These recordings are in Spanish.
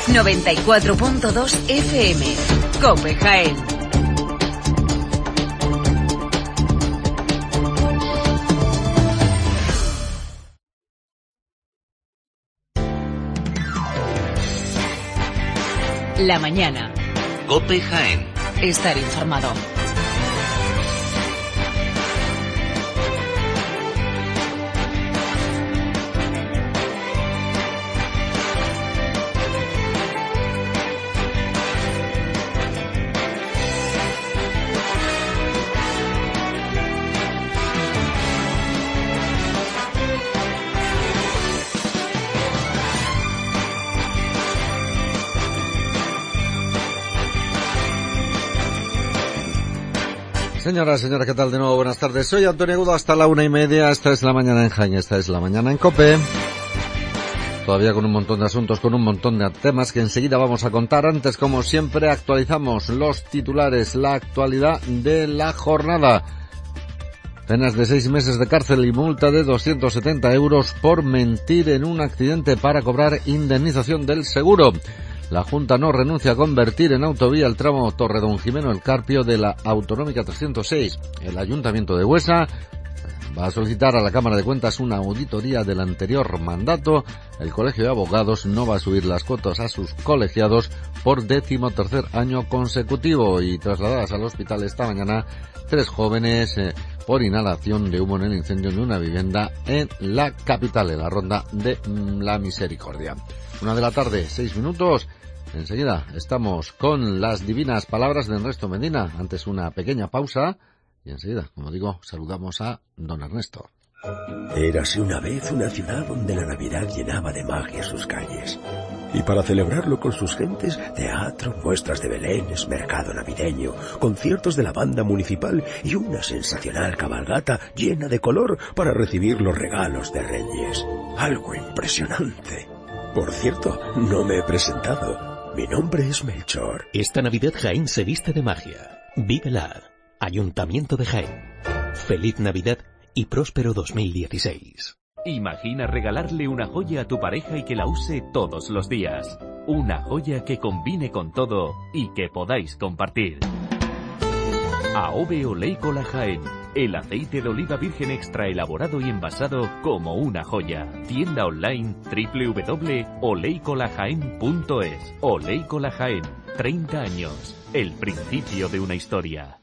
94.2 FM. COPE Jaén. La mañana. COPE Jaén. Estar informado. Señoras, ¿qué tal? De nuevo, buenas tardes. Soy Antonio Agudo, hasta la 1:30. Esta es la mañana en Jaén, esta es la mañana en COPE. Todavía con un montón de asuntos, con un montón de temas que enseguida vamos a contar. Antes, como siempre, actualizamos los titulares, la actualidad de la jornada. Penas de 6 meses de cárcel y multa de 270 euros por mentir en un accidente para cobrar indemnización del seguro. La Junta no renuncia a convertir en autovía el tramo Torredón-Jimeno-El Carpio de la Autonómica 306. El Ayuntamiento de Buesa va a solicitar a la Cámara de Cuentas una auditoría del anterior mandato. El Colegio de Abogados no va a subir las cuotas a sus colegiados por 13º año consecutivo. Y trasladadas al hospital esta mañana 3 jóvenes por inhalación de humo en el incendio de una vivienda en la capital, en la Ronda de la Misericordia. 1 de la tarde, 6 minutos. Enseguida estamos con las divinas palabras de Ernesto Medina. Antes una pequeña pausa y enseguida, como digo, saludamos a don Ernesto. Érase una vez una ciudad donde la Navidad llenaba de magia sus calles. Y para celebrarlo con sus gentes, teatro, muestras de belenes, mercado navideño, conciertos de la banda municipal y una sensacional cabalgata llena de color para recibir los regalos de Reyes. Algo impresionante. Por cierto, no me he presentado. Mi nombre es Melchor. Esta Navidad Jaén se viste de magia. Vívela. Ayuntamiento de Jaén. Feliz Navidad y próspero 2016. Imagina regalarle una joya a tu pareja y que la use todos los días. Una joya que combine con todo y que podáis compartir. AOVE Oleícola Jaén. El aceite de oliva virgen extra elaborado y envasado como una joya. Tienda online www.oleicolajaen.es. Oleícola Jaén. 30 años. El principio de una historia.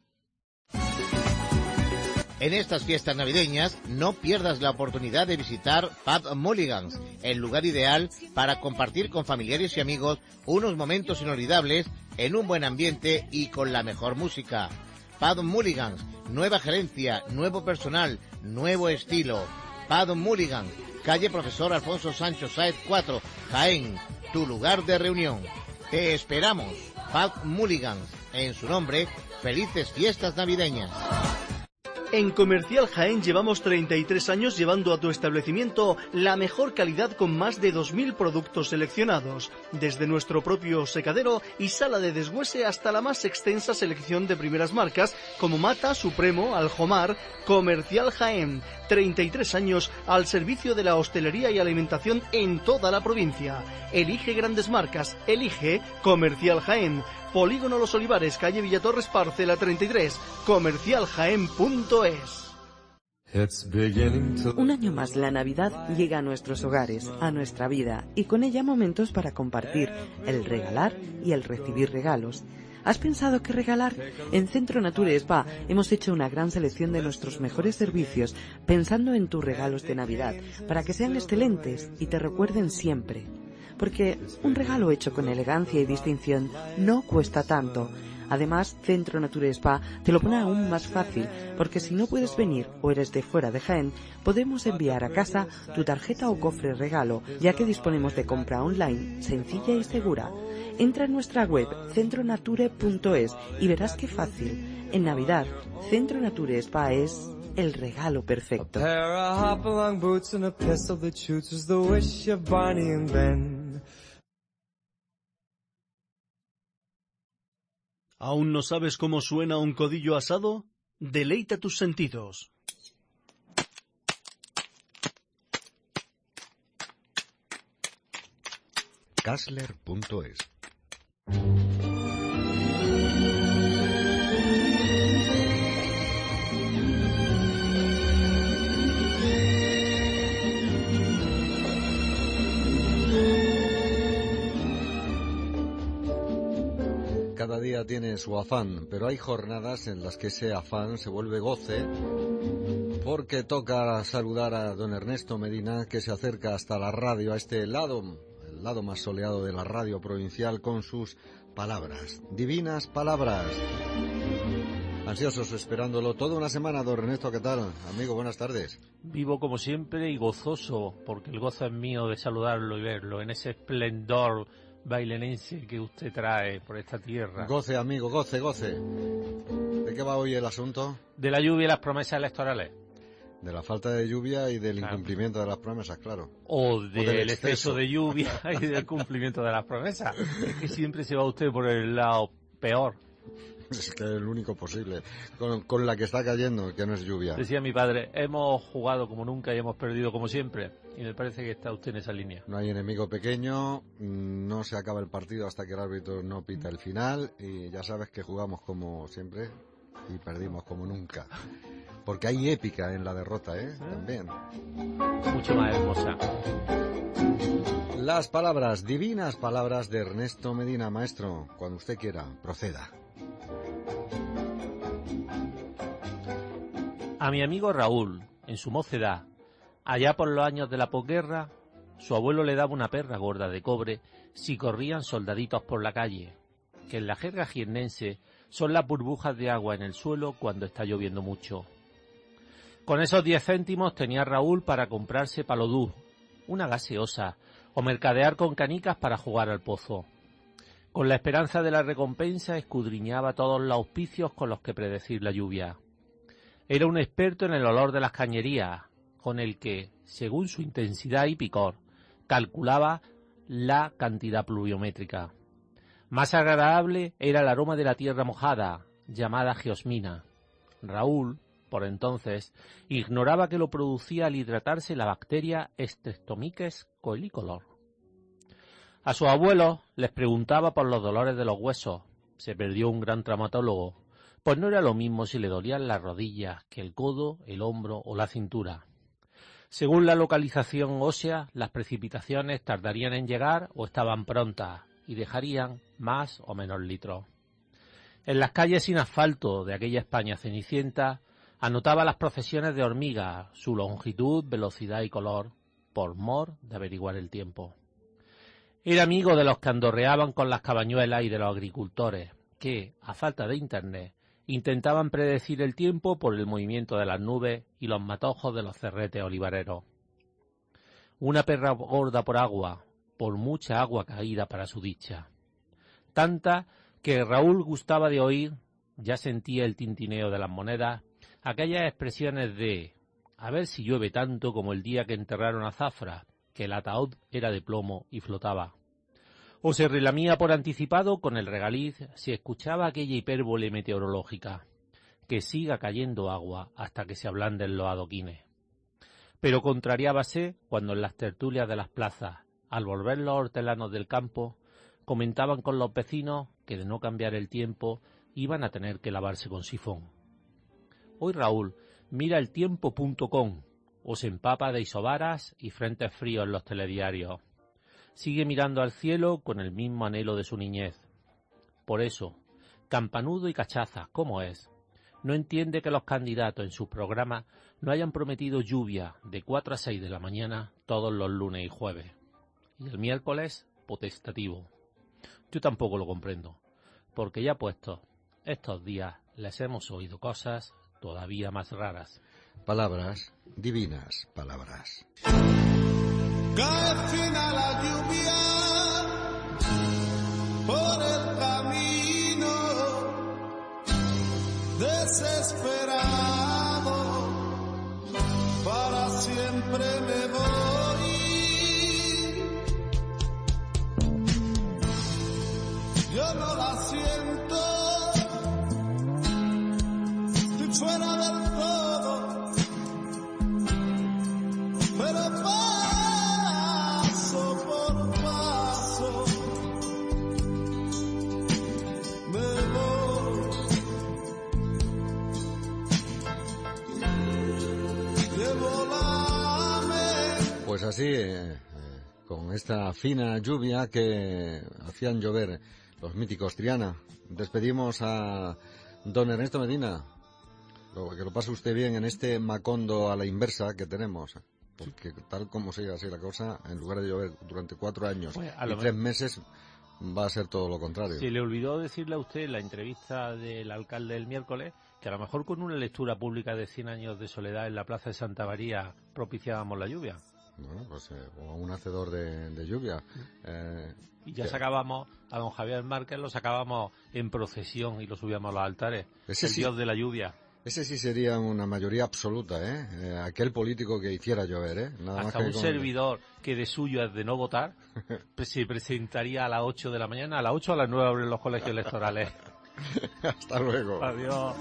En estas fiestas navideñas, no pierdas la oportunidad de visitar Pub Mulligans, el lugar ideal para compartir con familiares y amigos unos momentos inolvidables en un buen ambiente y con la mejor música. Pub Mulligans, nueva gerencia, nuevo personal, nuevo estilo. Pub Mulligans, calle Profesor Alfonso Sancho Sáez 4, Jaén, tu lugar de reunión. Te esperamos. Pub Mulligans, en su nombre, felices fiestas navideñas. En Comercial Jaén llevamos 33 años llevando a tu establecimiento la mejor calidad con más de 2.000 productos seleccionados, desde nuestro propio secadero y sala de deshuese hasta la más extensa selección de primeras marcas como Mata, Supremo, Aljomar. Comercial Jaén, 33 años al servicio de la hostelería y alimentación en toda la provincia. Elige grandes marcas, elige Comercial Jaén. Polígono Los Olivares, calle Villatorres, parcela 33, comercialjaen.es. Un año más la Navidad llega a nuestros hogares, a nuestra vida, y con ella momentos para compartir, el regalar y el recibir regalos. ¿Has pensado qué regalar? En Centro Nature Spa hemos hecho una gran selección de nuestros mejores servicios, pensando en tus regalos de Navidad, para que sean excelentes y te recuerden siempre. Porque un regalo hecho con elegancia y distinción no cuesta tanto. Además, Centro Nature Spa te lo pone aún más fácil, porque si no puedes venir o eres de fuera de Jaén, podemos enviar a casa tu tarjeta o cofre regalo, ya que disponemos de compra online sencilla y segura. Entra en nuestra web centronature.es y verás qué fácil. En Navidad, Centro Nature Spa es el regalo perfecto. ¿Aún no sabes cómo suena un codillo asado? Deleita tus sentidos. Kassler.es. Cada día tiene su afán, pero hay jornadas en las que ese afán se vuelve goce, porque toca saludar a don Ernesto Medina, que se acerca hasta la radio, a este lado, el lado más soleado de la radio provincial, con sus palabras, divinas palabras. Ansiosos esperándolo toda una semana. Don Ernesto, ¿qué tal? Amigo, buenas tardes. Vivo como siempre y gozoso, porque el gozo es mío de saludarlo y verlo en ese esplendor bailenense que usted trae por esta tierra. Goce, amigo, goce, goce. ¿De qué va hoy el asunto? De la lluvia y las promesas electorales. De la falta de lluvia y del incumplimiento de las promesas, claro. O del exceso de lluvia y del cumplimiento de las promesas. Es que siempre se va usted por el lado peor. Es que es el único posible. Con la que está cayendo, que no es lluvia. Decía mi padre, hemos jugado como nunca y hemos perdido como siempre. Y me parece que está usted en esa línea. No hay enemigo pequeño, no se acaba el partido hasta que el árbitro no pita el final. Y ya sabes que jugamos como siempre y perdimos como nunca. Porque hay épica en la derrota, También. Mucho más hermosa. Las palabras, divinas palabras de Ernesto Medina. Maestro, cuando usted quiera, proceda. A mi amigo Raúl, en su mocedad, allá por los años de la posguerra, su abuelo le daba una perra gorda de cobre si corrían soldaditos por la calle, que en la jerga jiennense son las burbujas de agua en el suelo cuando está lloviendo mucho. Con esos 10 céntimos tenía Raúl para comprarse palodú, una gaseosa, o mercadear con canicas para jugar al pozo. Con la esperanza de la recompensa escudriñaba todos los auspicios con los que predecir la lluvia. Era un experto en el olor de las cañerías, con el que, según su intensidad y picor, calculaba la cantidad pluviométrica. Más agradable era el aroma de la tierra mojada, llamada geosmina. Raúl, por entonces, ignoraba que lo producía al hidratarse la bacteria Streptomyces coelicolor. A sus abuelos les preguntaba por los dolores de los huesos. Se perdió un gran traumatólogo, pues no era lo mismo si le dolían las rodillas que el codo, el hombro o la cintura. Según la localización ósea, las precipitaciones tardarían en llegar o estaban prontas y dejarían más o menos litros. En las calles sin asfalto de aquella España cenicienta, anotaba las procesiones de hormigas, su longitud, velocidad y color, por mor de averiguar el tiempo. Era amigo de los que andorreaban con las cabañuelas y de los agricultores, que, a falta de internet, intentaban predecir el tiempo por el movimiento de las nubes y los matojos de los cerretes olivareros. Una perra gorda por agua, por mucha agua caída para su dicha. Tanta que Raúl gustaba de oír, ya sentía el tintineo de las monedas, aquellas expresiones de a ver si llueve tanto como el día que enterraron a Zafra, que el ataúd era de plomo y flotaba. O se relamía por anticipado con el regaliz si escuchaba aquella hipérbole meteorológica, que siga cayendo agua hasta que se ablanden los adoquines. Pero contrariábase cuando en las tertulias de las plazas, al volver los hortelanos del campo, comentaban con los vecinos que de no cambiar el tiempo iban a tener que lavarse con sifón. Hoy Raúl mira el tiempo.com o se empapa de isobaras y frentes fríos en los telediarios. Sigue mirando al cielo con el mismo anhelo de su niñez. Por eso, campanudo y cachaza, como es, no entiende que los candidatos en sus programas no hayan prometido lluvia de 4 a 6 de la mañana todos los lunes y jueves. Y el miércoles, potestativo. Yo tampoco lo comprendo, porque ya puestos, estos días les hemos oído cosas todavía más raras. Palabras, divinas palabras. Cae fina la lluvia por el camino, desesperado, para siempre me voy. Yo no la siento, estoy fuera del todo, pero paso por paso pues así, con esta fina lluvia que hacían llover los míticos Triana. Despedimos a don Ernesto Medina. Que lo pase usted bien en este Macondo a la inversa que tenemos. Porque tal como siga así la cosa, en lugar de llover durante 4 años pues y 3 meses, va a ser todo lo contrario. Se le olvidó decirle a usted en la entrevista del alcalde el miércoles que a lo mejor con una lectura pública de 100 años de soledad en la plaza de Santa María propiciábamos la lluvia. Bueno, pues o un hacedor de lluvia. Y ya sacábamos a don Javier Márquez, lo sacábamos en procesión y lo subíamos a los altares. Ese el sí, dios de la lluvia. Ese sí sería una mayoría absoluta, aquel político que hiciera llover, Nada hasta más un servidor que de suyo es de no votar, pues se presentaría a las 8 de la mañana, a las 8 o a las 9 abren los colegios electorales. Hasta luego. Adiós.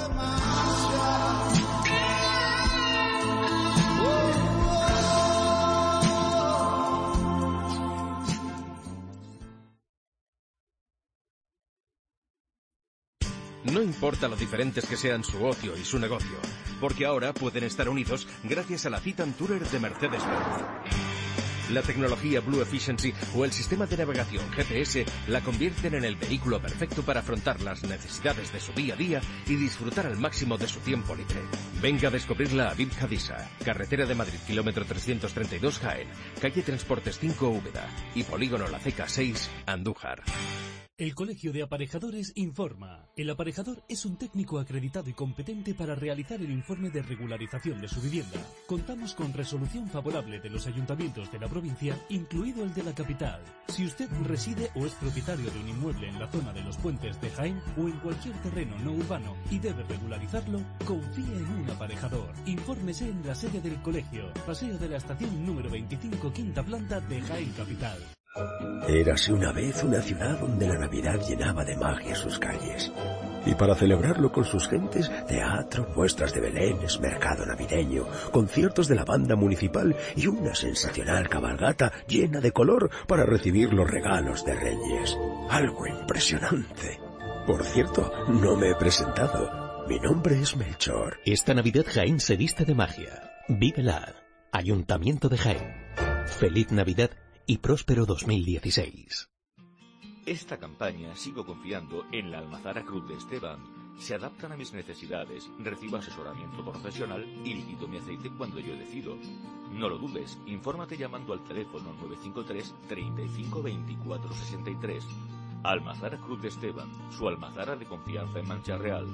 No importa lo diferentes que sean su ocio y su negocio, porque ahora pueden estar unidos gracias a la Citan Tourer de Mercedes-Benz. La tecnología Blue Efficiency o el sistema de navegación GPS la convierten en el vehículo perfecto para afrontar las necesidades de su día a día y disfrutar al máximo de su tiempo libre. Venga a descubrirla a Vip Hadisa, carretera de Madrid, kilómetro 332 Jaén, calle Transportes 5 Úbeda y polígono La Ceca 6, Andújar. El Colegio de Aparejadores informa. El aparejador es un técnico acreditado y competente para realizar el informe de regularización de su vivienda. Contamos con resolución favorable de los ayuntamientos de la provincia, incluido el de la capital. Si usted reside o es propietario de un inmueble en la zona de los puentes de Jaén o en cualquier terreno no urbano y debe regularizarlo, confíe en un aparejador. Infórmese en la sede del colegio, Paseo de la Estación número 25, quinta planta de Jaén Capital. Érase una vez una ciudad donde la Navidad llenaba de magia sus calles. Y para celebrarlo con sus gentes, teatro, muestras de belenes, mercado navideño, conciertos de la banda municipal y una sensacional cabalgata llena de color para recibir los regalos de Reyes. Algo impresionante. Por cierto, no me he presentado. Mi nombre es Melchor. Esta Navidad Jaén se viste de magia. Vívela. Ayuntamiento de Jaén. Feliz Navidad y próspero 2016. Esta campaña sigo confiando en la Almazara Cruz de Esteban. Se adaptan a mis necesidades, recibo asesoramiento profesional y liquido mi aceite cuando yo decido. No lo dudes, infórmate llamando al teléfono 953 35 24 63. Almazara Cruz de Esteban, su almazara de confianza en Mancha Real.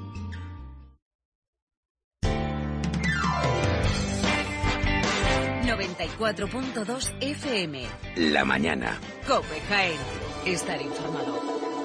...94.2 FM... La mañana. COPE Jaén. Estar informado.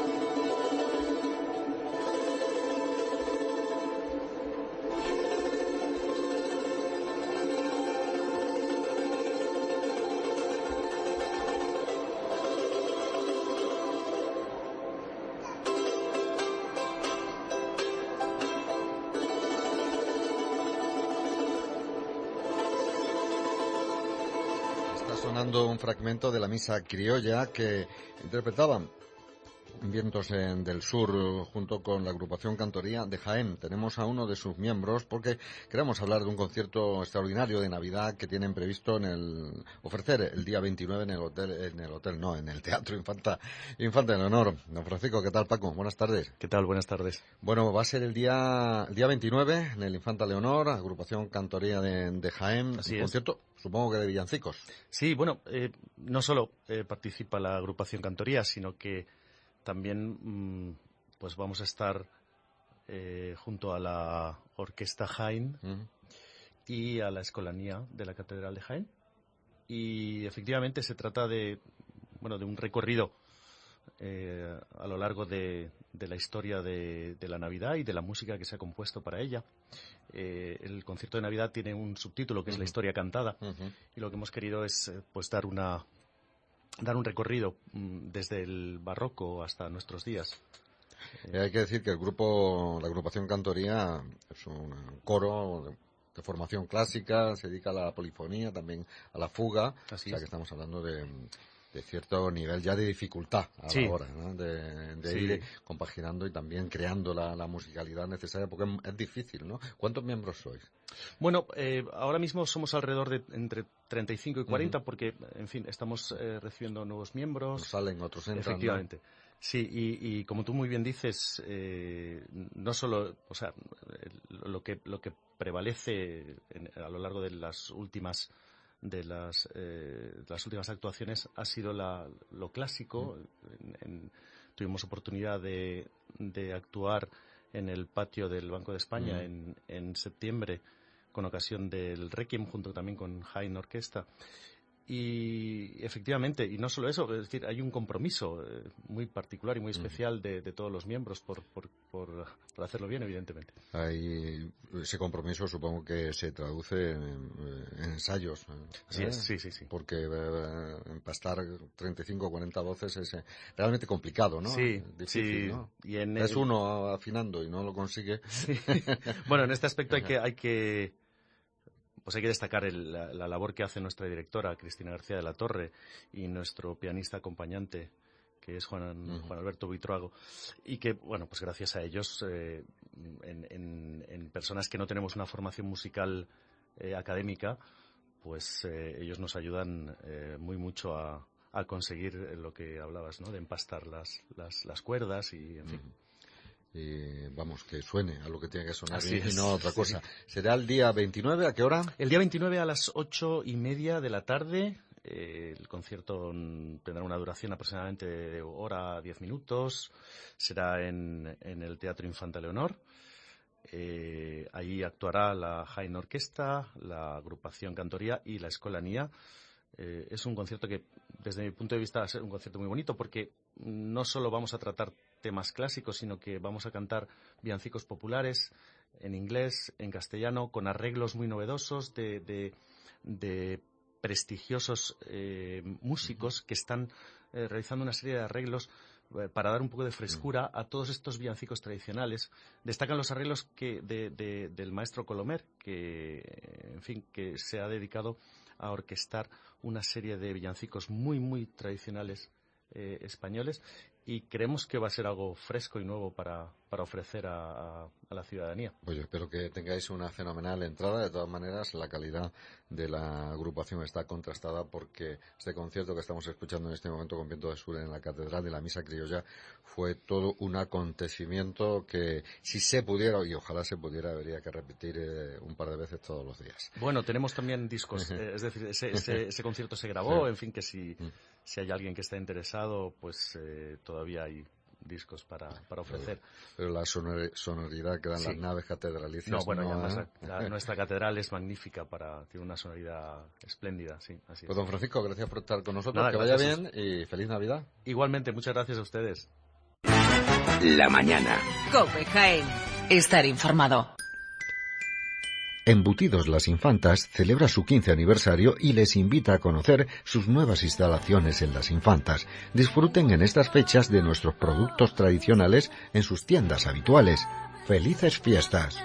Sonando un fragmento de la misa criolla que interpretaban Vientos del Sur junto con la agrupación Cantoría de Jaén. Tenemos a uno de sus miembros porque queremos hablar de un concierto extraordinario de Navidad que tienen previsto ofrecer el día 29 en el Teatro Infanta Leonor. Don Francisco, ¿qué tal, Paco? Buenas tardes. ¿Qué tal? Buenas tardes. Bueno, va a ser el día 29 en el Infanta Leonor, agrupación Cantoría de Jaén. Así un es. Concierto, supongo que de villancicos. Sí, bueno, no solo participa la agrupación Cantoría, sino que también pues vamos a estar junto a la Orquesta Jaén y a la Escolanía de la Catedral de Jaén. Y efectivamente se trata de un recorrido a lo largo de la historia de la Navidad y de la música que se ha compuesto para ella. El concierto de Navidad tiene un subtítulo que es la historia cantada, y lo que hemos querido es dar un recorrido desde el barroco hasta nuestros días. Hay que decir que la agrupación Cantoría es un coro de formación clásica, se dedica a la polifonía, también a la fuga. Así o sea es. que estamos hablando cierto nivel ya de dificultad a sí. la hora, ¿no? de sí. ir compaginando y también creando la musicalidad necesaria, porque es difícil, ¿no? ¿Cuántos miembros sois? Bueno, ahora mismo somos alrededor de entre 35 y 40, porque, en fin, estamos recibiendo nuevos miembros. Nos salen, otros entran. Efectivamente. ¿No? Sí, y como tú muy bien dices, no solo, o sea, lo que prevalece a lo largo de las últimas actuaciones ha sido lo clásico. Tuvimos oportunidad de actuar en el patio del Banco de España en septiembre, con ocasión del Requiem, junto también con Jaén Orquesta. Y efectivamente, y no solo eso, es decir, hay un compromiso muy particular y muy especial de todos los miembros por hacerlo bien, evidentemente. Hay ese compromiso, supongo que se traduce en ensayos. Sí, sí. Porque empastar 35 o 40 voces es realmente complicado, ¿no? Sí, difícil, sí. ¿no? Es uno afinando y no lo consigue. Sí. Bueno, en este aspecto hay que destacar la labor que hace nuestra directora, Cristina García de la Torre, y nuestro pianista acompañante, que es Juan Alberto Buitrago, y que, bueno, pues gracias a ellos, en personas que no tenemos una formación musical académica, pues ellos nos ayudan muy mucho a conseguir lo que hablabas, ¿no? De empastar las cuerdas y, en fin. Y vamos, que suene a lo que tiene que sonar y no a otra cosa. ¿Será el día 29? ¿A qué hora? El día 29 a las 8:30 de la tarde. El concierto tendrá una duración aproximadamente de hora 10 minutos. Será en el Teatro Infanta Leonor. Ahí actuará la Jaén Orquesta, la agrupación Cantoría y la Escolanía. Es un concierto que, desde mi punto de vista, va a ser un concierto muy bonito, porque no solo vamos a tratar temas clásicos, sino que vamos a cantar villancicos populares en inglés, en castellano, con arreglos muy novedosos de prestigiosos músicos que están realizando una serie de arreglos para dar un poco de frescura a todos estos villancicos tradicionales. Destacan los arreglos del maestro Colomer, que se ha dedicado a orquestar una serie de villancicos muy, muy tradicionales españoles, y creemos que va a ser algo fresco y nuevo para ofrecer a la ciudadanía. Pues yo espero que tengáis una fenomenal entrada. De todas maneras, la calidad de la agrupación está contrastada, porque este concierto que estamos escuchando en este momento con Viento de Sur en la Catedral de la Misa Criolla fue todo un acontecimiento que, si se pudiera, y ojalá se pudiera, habría que repetir un par de veces todos los días. Bueno, tenemos también discos, es decir, ese concierto se grabó, en fin, que si hay alguien que está interesado, pues todavía hay discos para ofrecer. Pero la sonoridad que dan las naves catedralicias... No, bueno, además nuestra catedral es magnífica, tiene una sonoridad espléndida, sí, así Pues es. don Francisco, gracias por estar con nosotros, Nada, que vaya bien y feliz Navidad. Igualmente, muchas gracias a ustedes. La mañana. COPE Jaén. Estar informado. Embutidos Las Infantas celebra su 15 aniversario y les invita a conocer sus nuevas instalaciones en Las Infantas. Disfruten en estas fechas de nuestros productos tradicionales en sus tiendas habituales. ¡Felices fiestas!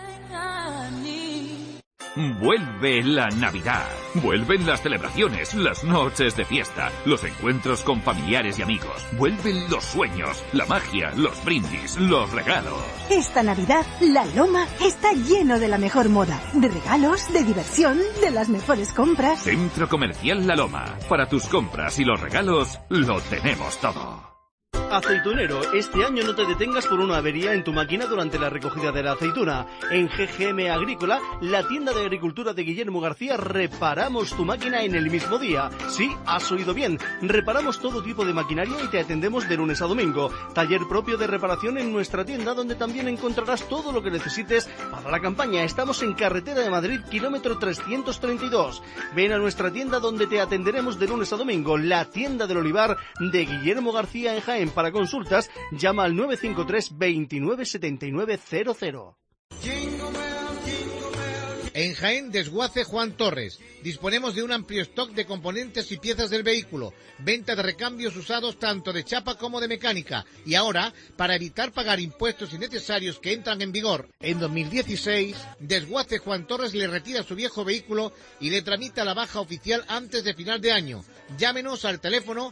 Vuelve la Navidad. Vuelven las celebraciones, las noches de fiesta, los encuentros con familiares y amigos. Vuelven los sueños, la magia, los brindis, los regalos. Esta Navidad, La Loma está lleno de la mejor moda, de regalos, de diversión, de las mejores compras. Centro Comercial La Loma. Para tus compras y los regalos, lo tenemos todo. Aceitunero, este año no te detengas por una avería en tu máquina durante la recogida de la aceituna. En GGM Agrícola, la tienda de agricultura de Guillermo García, reparamos tu máquina en el mismo día. Sí, has oído bien. Reparamos todo tipo de maquinaria y te atendemos de lunes a domingo. Taller propio de reparación en nuestra tienda, donde también encontrarás todo lo que necesites para la campaña. Estamos en Carretera de Madrid, kilómetro 332. Ven a nuestra tienda, donde te atenderemos de lunes a domingo. La tienda del olivar de Guillermo García en Jaén. Para consultas, llama al 953 29 79 00. En Jaén, Desguace Juan Torres. Disponemos de un amplio stock de componentes y piezas del vehículo, venta de recambios usados tanto de chapa como de mecánica. Y ahora, para evitar pagar impuestos innecesarios que entran en vigor en 2016, Desguace Juan Torres le retira su viejo vehículo y le tramita la baja oficial antes de final de año. Llámenos al teléfono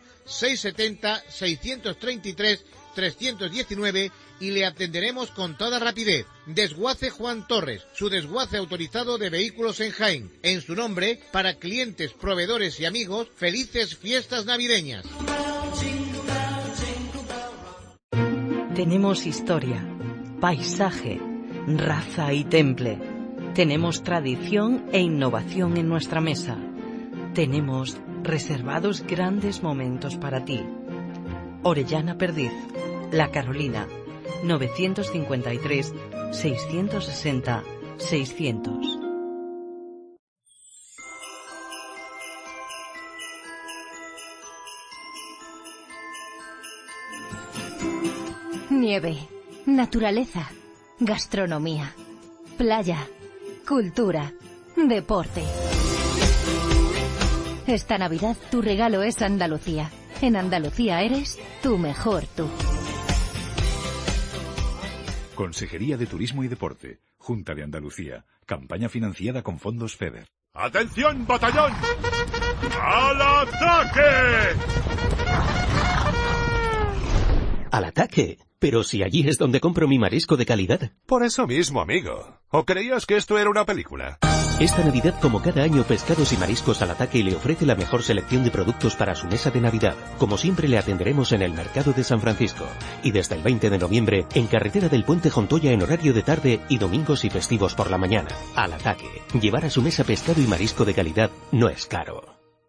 670-633-319 y le atenderemos con toda rapidez. Desguace Juan Torres, su desguace autorizado de vehículos en Jaén. En su nombre, para clientes, proveedores y amigos, felices fiestas navideñas. Tenemos historia, paisaje, raza y temple. Tenemos tradición e innovación en nuestra mesa. Tenemos reservados grandes momentos para ti. Orellana Perdiz, La Carolina, 953 660 600. Nieve, naturaleza, gastronomía, playa, cultura, deporte. Esta Navidad tu regalo es Andalucía. En Andalucía eres tu mejor tú. Consejería de Turismo y Deporte, Junta de Andalucía, campaña financiada con fondos FEDER. ¡Atención, batallón! ¡Al ataque! ¿Al ataque? Pero si allí es donde compro mi marisco de calidad. Por eso mismo, amigo. ¿O creías que esto era una película? Esta Navidad, como cada año, Pescados y Mariscos Al Ataque le ofrece la mejor selección de productos para su mesa de Navidad. Como siempre, le atenderemos en el Mercado de San Francisco. Y desde el 20 de noviembre, en Carretera del Puente Jontoya en horario de tarde y domingos y festivos por la mañana. Al Ataque. Llevar a su mesa pescado y marisco de calidad no es caro.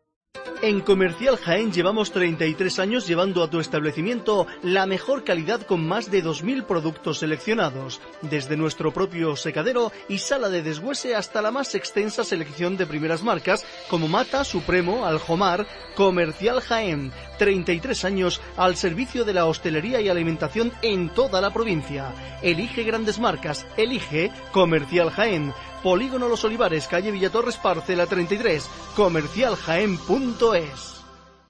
En Comercial Jaén llevamos 33 años llevando a tu establecimiento la mejor calidad con más de 2.000 productos seleccionados, desde nuestro propio secadero y sala de deshuese hasta la más extensa selección de primeras marcas como Mata, Supremo, Aljomar. Comercial Jaén, 33 años al servicio de la hostelería y alimentación en toda la provincia. Elige grandes marcas, elige Comercial Jaén. Polígono Los Olivares, calle Villatorres, parcela 33, comercialjaen.es.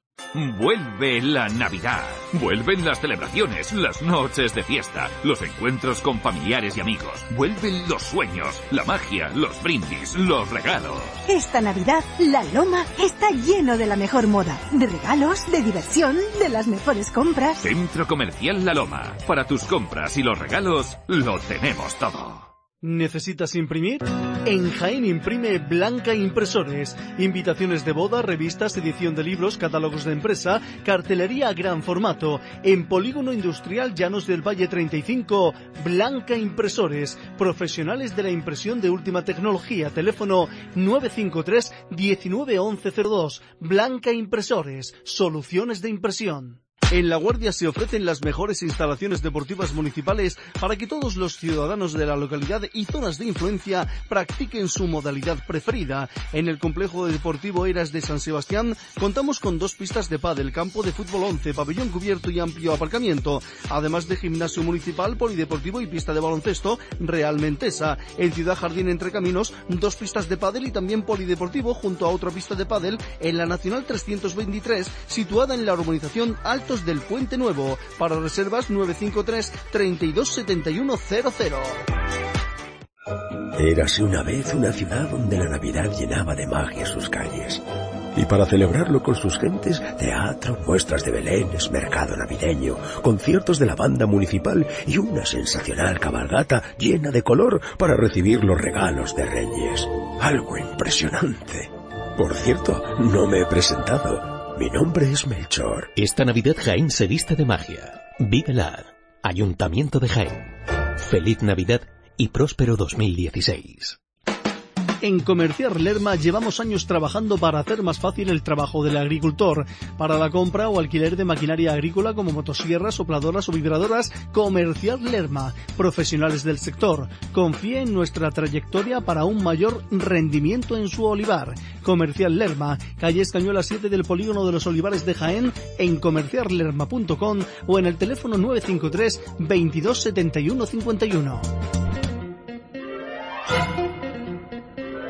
Vuelve la Navidad. Vuelven las celebraciones, las noches de fiesta, los encuentros con familiares y amigos. Vuelven los sueños, la magia, los brindis, los regalos. Esta Navidad, La Loma está lleno de la mejor moda, de regalos, de diversión, de las mejores compras. Centro Comercial La Loma. Para tus compras y los regalos, lo tenemos todo. ¿Necesitas imprimir? En Jaén imprime Blanca Impresores. Invitaciones de boda, revistas, edición de libros, catálogos de empresa, cartelería a gran formato. En Polígono Industrial Llanos del Valle 35, Blanca Impresores. Profesionales de la impresión de última tecnología. Teléfono 953 191102. Blanca Impresores. Soluciones de impresión. En La Guardia se ofrecen las mejores instalaciones deportivas municipales para que todos los ciudadanos de la localidad y zonas de influencia practiquen su modalidad preferida. En el complejo deportivo Eras de San Sebastián contamos con 2 pistas de pádel, campo de fútbol 11, pabellón cubierto y amplio aparcamiento, además de gimnasio municipal, polideportivo y pista de baloncesto Real Mentesa. En Ciudad Jardín Entre Caminos, 2 pistas de pádel y también polideportivo junto a otra pista de pádel en la Nacional 323, situada en la urbanización Altos del Puente Nuevo. Para reservas 953 32 71 00. Érase una vez una ciudad donde la Navidad llenaba de magia sus calles. Y para celebrarlo con sus gentes, teatro, muestras de belenes, mercado navideño, conciertos de la banda municipal y una sensacional cabalgata llena de color para recibir los regalos de Reyes. Algo impresionante. Por cierto, no me he presentado. Mi nombre es Melchor. Esta Navidad Jaén se viste de magia. Vívela. Ayuntamiento de Jaén. Feliz Navidad y próspero 2016. En Comercial Lerma llevamos años trabajando para hacer más fácil el trabajo del agricultor. Para la compra o alquiler de maquinaria agrícola como motosierras, sopladoras o vibradoras, Comercial Lerma. Profesionales del sector. Confíe en nuestra trayectoria para un mayor rendimiento en su olivar. Comercial Lerma, calle Escañuela 7 del Polígono de los Olivares de Jaén, en comerciallerma.com o en el teléfono 953 22 71 51.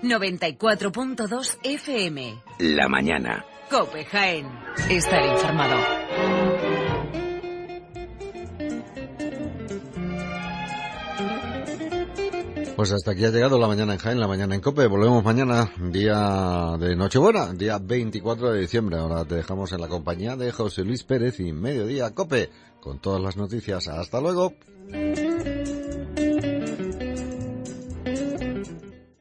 94.2 FM. La mañana. COPE Jaén. Estar informado. Pues hasta aquí ha llegado La Mañana en Jaén, La Mañana en COPE. Volvemos mañana, día de Nochebuena, día 24 de diciembre. Ahora te dejamos en la compañía de José Luis Pérez y Mediodía COPE, con todas las noticias. Hasta luego.